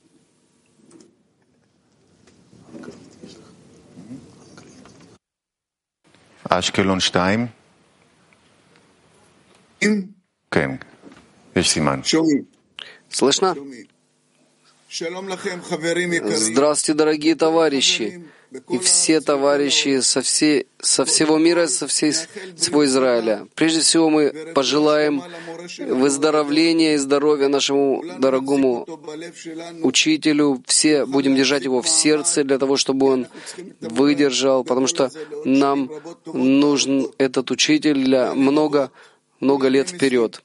Ашкелон два. Кен. Есть симан. Слышно? Здравствуйте, дорогие товарищи и все товарищи со, всей, со всего мира, со всей, всего Израиля. Прежде всего мы пожелаем выздоровления и здоровья нашему дорогому учителю. Все будем держать его в сердце для того, чтобы он выдержал, потому что нам нужен этот учитель для много, много лет вперед.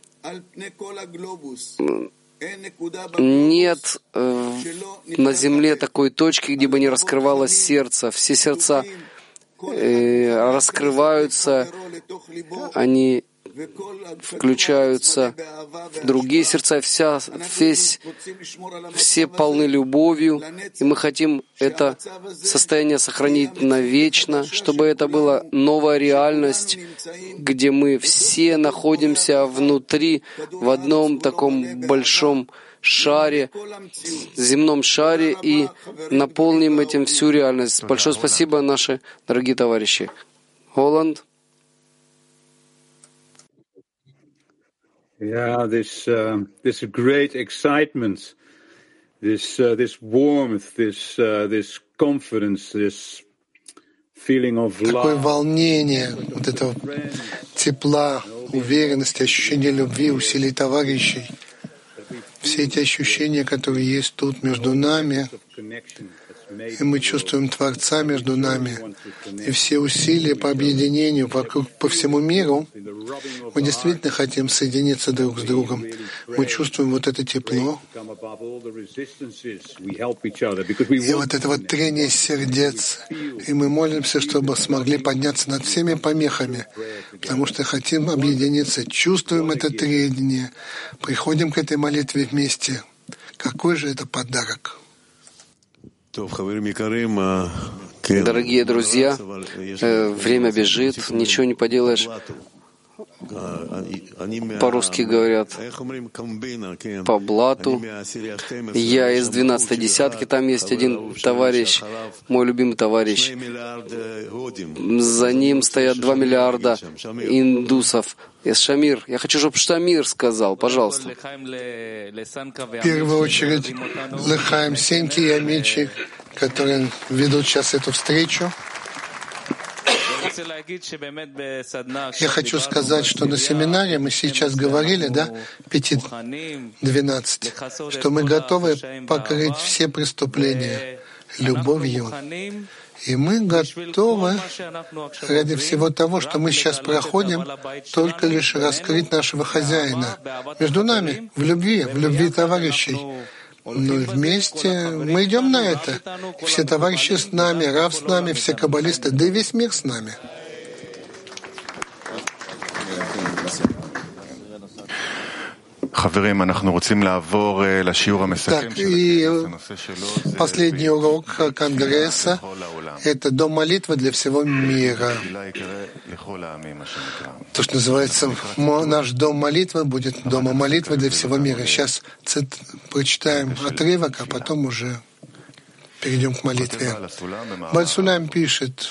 Нет э, на земле такой точки, где бы не раскрывалось сердце. Все сердца э, раскрываются, они включаются в другие сердца, вся, весь, все полны любовью, и мы хотим это состояние сохранить навечно, чтобы это была новая реальность, где мы все находимся внутри, в одном таком большом шаре, земном шаре, и наполним этим всю реальность. Большое спасибо, наши дорогие товарищи. Голланд. Yeah, this uh, this great excitement, this uh, this warmth, this uh, this confidence, this feeling of love. Такое волнение, вот этого тепла, уверенности, ощущение любви, усилий товарищей. Все эти ощущения, которые есть тут между нами, и мы чувствуем Творца между нами, и все усилия по объединению вокруг, по всему миру, мы действительно хотим соединиться друг с другом. Мы чувствуем вот это тепло, и вот это вот трение сердец, и мы молимся, чтобы смогли подняться над всеми помехами, потому что хотим объединиться, чувствуем это трение, приходим к этой молитве вместе. Какой же это подарок! Дорогие друзья, время бежит, ничего не поделаешь. По-русски говорят по блату. Я из двенадцатой десятки, там есть один товарищ, мой любимый товарищ. За ним стоят два миллиарда индусов. Из Шамир. Я хочу, чтобы Шамир сказал, пожалуйста. В первую очередь, Лехаим, Сеньки и Амичи, которые ведут сейчас эту встречу. Я хочу сказать, что на семинаре мы сейчас говорили, да, пять двенадцать, что мы готовы покрыть все преступления любовью. И мы готовы ради всего того, что мы сейчас проходим, только лишь раскрыть нашего хозяина. Между нами, в любви, в любви товарищей. Но вместе мы идем на это. И все товарищи с нами, Рав с нами, все каббалисты, да и весь мир с нами. Так, и последний урок Конгресса — это дом молитвы для всего мира. То, что называется, наш дом молитвы будет домом молитвы для всего мира. Сейчас цит, прочитаем отрывок, а потом уже перейдем к молитве. Бальсулям пишет: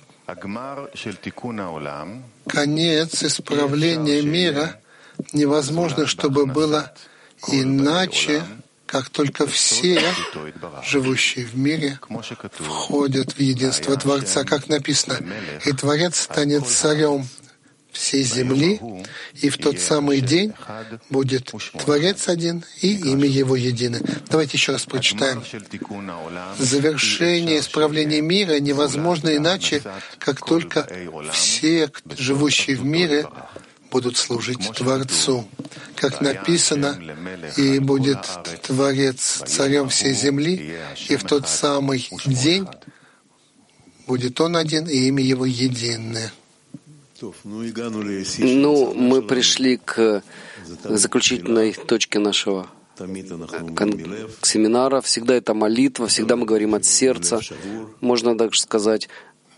конец исправления мира невозможно, чтобы было иначе, как только все, живущие в мире, входят в единство Творца, как написано, «И Творец станет царем всей земли, и в тот самый день будет Творец один, и имя Его едино». Давайте еще раз прочитаем. Завершение исправления мира невозможно иначе, как только все, живущие в мире, будут служить Творцу. Как написано, «И будет Творец царем всей земли, и в тот самый день будет Он один, и имя Его единое». Ну, мы пришли к заключительной точке нашего семинара. Всегда это молитва, всегда мы говорим от сердца. Можно также сказать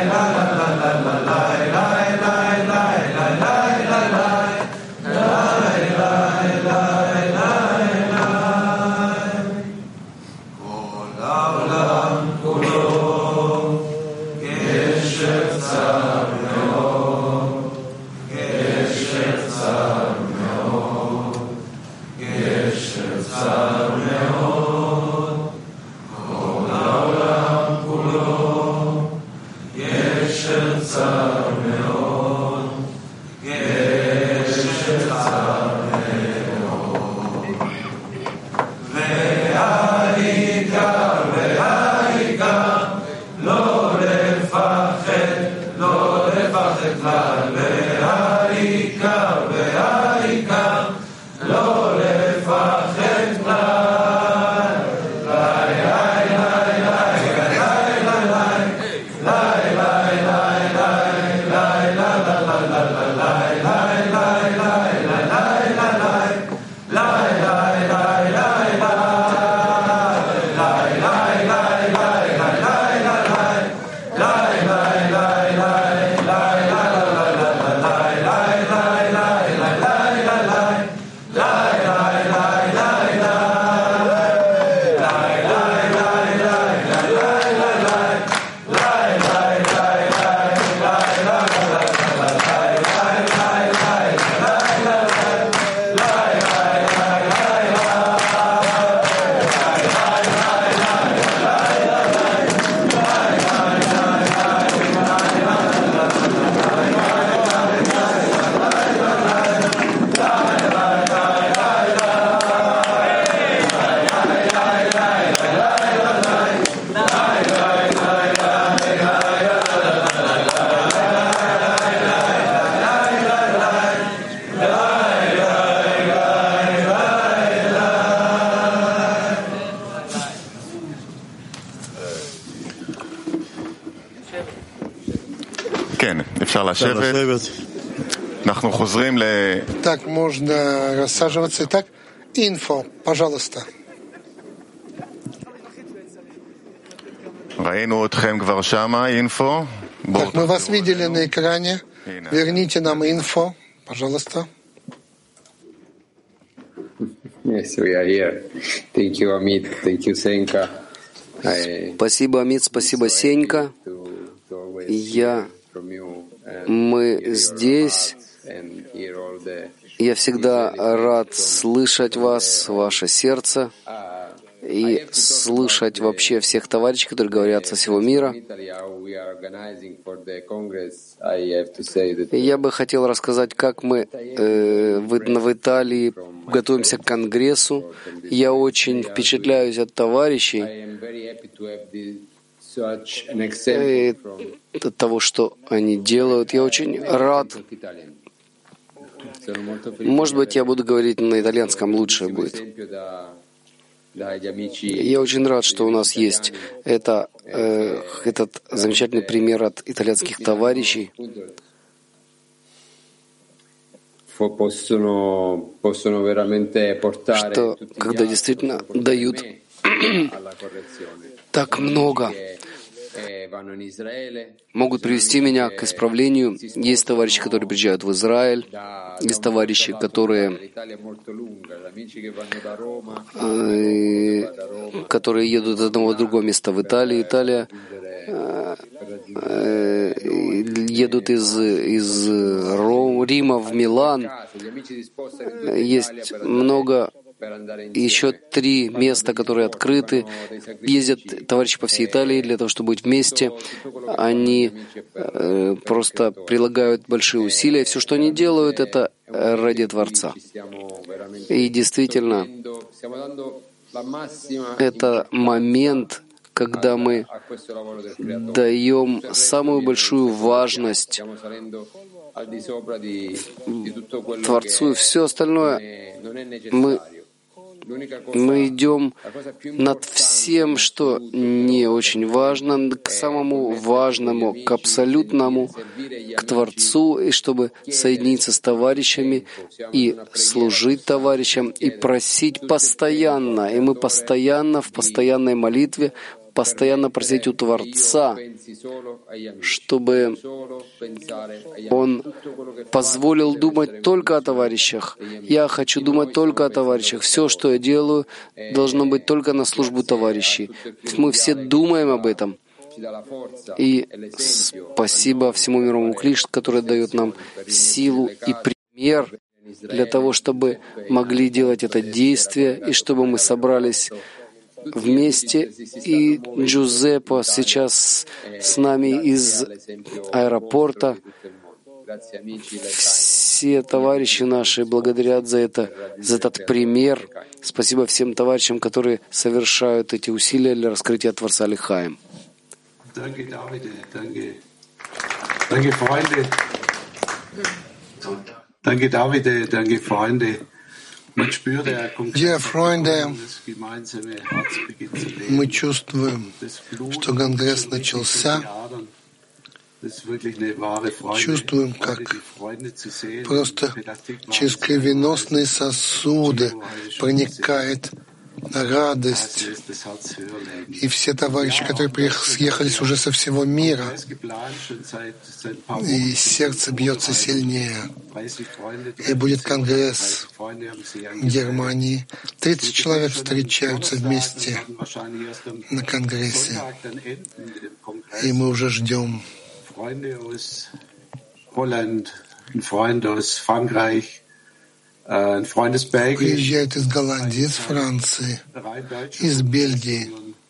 Так, можно рассаживаться. Итак, инфо, пожалуйста. Так, мы вас видели на экране. Верните нам инфо, пожалуйста. Yes, we are here. Thank you, Amit. Thank you, Senka. Спасибо, Амит, спасибо, Сенька. Я, мы здесь. Я всегда рад слышать вас, ваше сердце, и слышать вообще всех товарищей, которые говорят со всего мира. Я бы хотел рассказать, как мы э, в, в Италии готовимся к Конгрессу. Я очень впечатляюсь от товарищей, э, от того, что они делают. Я очень рад. Может быть, я буду говорить на итальянском, лучше будет. Я очень рад, что у нас есть это, э, этот замечательный пример от итальянских товарищей, что когда действительно дают так много, могут привести меня к исправлению. Есть товарищи, которые приезжают в Израиль, есть товарищи, которые, которые едут от одного другого места в Италию. Италия едут из, из Рима в Милан. Есть много. Еще три места, которые открыты. Ездят товарищи по всей Италии для того, чтобы быть вместе. Они э, просто прилагают большие усилия. Все, что они делают, это ради Творца. И действительно, это момент, когда мы даем самую большую важность Творцу, и все остальное мы Мы идем над всем, что не очень важно, к самому важному, к абсолютному, к Творцу, и чтобы соединиться с товарищами и служить товарищам, и просить постоянно. И мы постоянно, в постоянной молитве, постоянно просить у Творца, чтобы Он позволил думать только о товарищах. Я хочу думать только о товарищах. Все, что я делаю, должно быть только на службу товарищей. Мы все думаем об этом. И спасибо всему мировому Клиш, который дает нам силу и пример для того, чтобы могли делать это действие, и чтобы мы собрались вместе. И Джузеппе сейчас с нами из аэропорта. Все товарищи наши благодарят за это, за этот пример. Спасибо всем товарищам, которые совершают эти усилия для раскрытия Творца Лихаим. Danke, Davide. Danke, Freunde. Dear Freunde, мы чувствуем, что Конгресс начался, чувствуем, как просто через кровеносные сосуды проникает радость. И все товарищи, которые съехались уже со всего мира, и сердце бьется сильнее. И будет конгресс в Германии. тридцать человек встречаются вместе на конгрессе. И мы уже ждем. Приезжают из Голландии, из Франции, из Бельгии.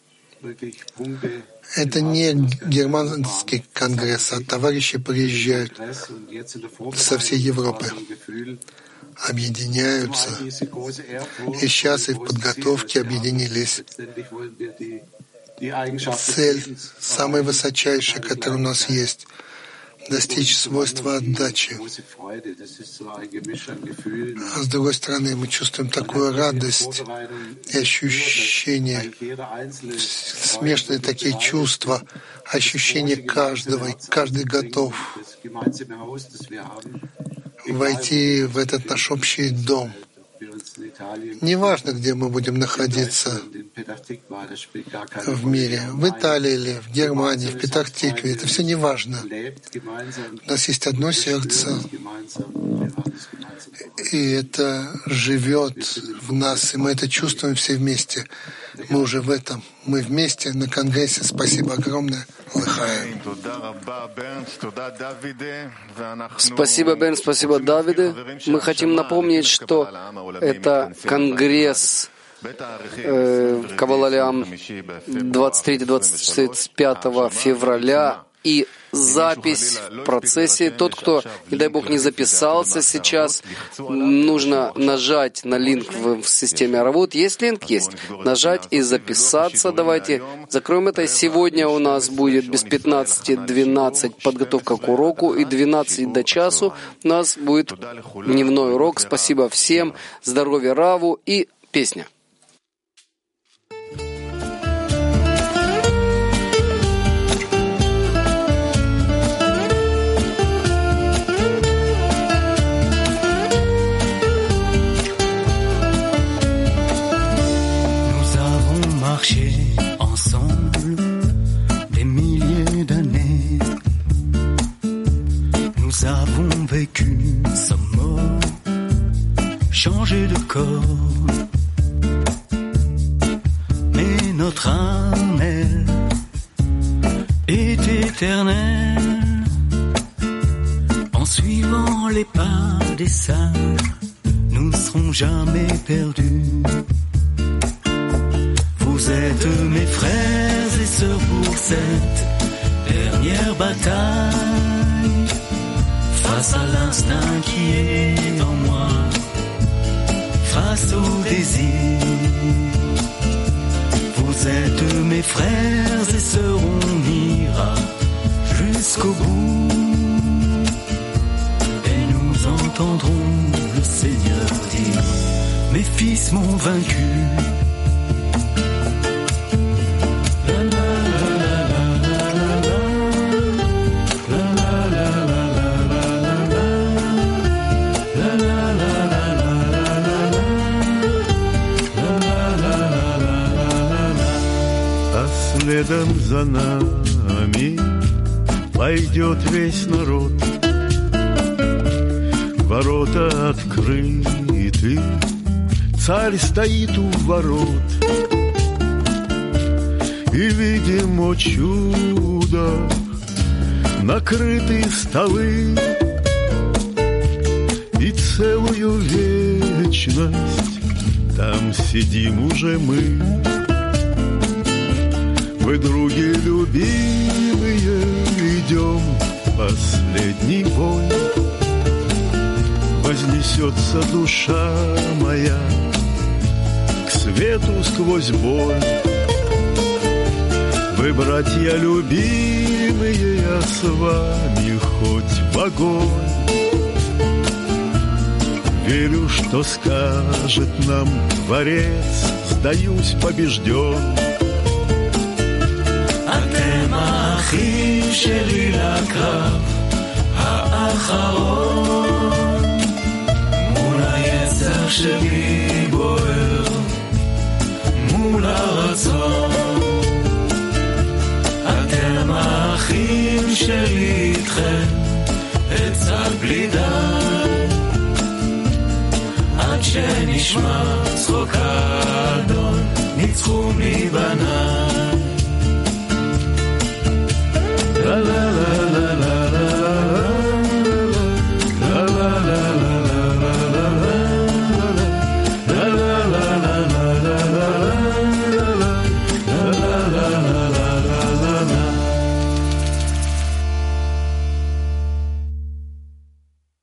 Это не германский конгресс, а товарищи приезжают со всей Европы, объединяются. И сейчас и в подготовке объединились. Цель, самая высочайшая, которая у нас есть, достичь свойства отдачи. А с другой стороны, мы чувствуем такую радость и ощущение, смешанные такие чувства, ощущение каждого, и каждый готов войти в этот наш общий дом. Неважно, где мы будем находиться в мире, в Италии или в Германии, в Петах-Тикве, это все не важно. У нас есть одно сердце, и это живет в нас, и мы это чувствуем все вместе. Мы уже в этом, мы вместе на Конгрессе. Спасибо огромное. Лыхаем. Спасибо, Бен, спасибо, Давиде. Мы хотим напомнить, что это Конгресс э, Каббала-Леам двадцать третьего — двадцать пятого февраля и запись в процессе. Тот, кто, не дай Бог, не записался сейчас, нужно нажать на линк в, в системе Аравут. Есть линк? Есть. Нажать и записаться. Давайте закроем это. Сегодня у нас будет без пятнадцати двенадцать подготовка к уроку, и двенадцать до часу у нас будет дневной урок. Спасибо всем. Здоровья Раву и песня. Ensemble des milliers d'années, nous avons vécu, sommes morts, changé de corps, mais notre âme, elle, est éternelle. En suivant les pas des sages, nous ne serons jamais perdus. Vous êtes mes frères et sœurs pour cette dernière bataille, face à l'instinct qui est en moi, face au désir. Vous êtes mes frères et sœurs, on ira jusqu'au bout, et nous entendrons le Seigneur dire, mes fils m'ont vaincu. Следом за нами пойдет весь народ. Ворота открыты, царь стоит у ворот. И видим, о чудо, накрыты столы, и целую вечность там сидим уже мы. Вы, други любимые, идем последний бой. Вознесется душа моя к свету сквозь боль. Вы, братья любимые, я с вами хоть в огонь. Верю, что скажет нам Творец, сдаюсь побежден. אתם האחים שלי לקרב האחרון, מול היצר שלי בוער, מול הרצון. אתם האחים שלי איתכם, אצעד בלי די, עד שנשמע צחוק האדון, ניצחו מבניי. La la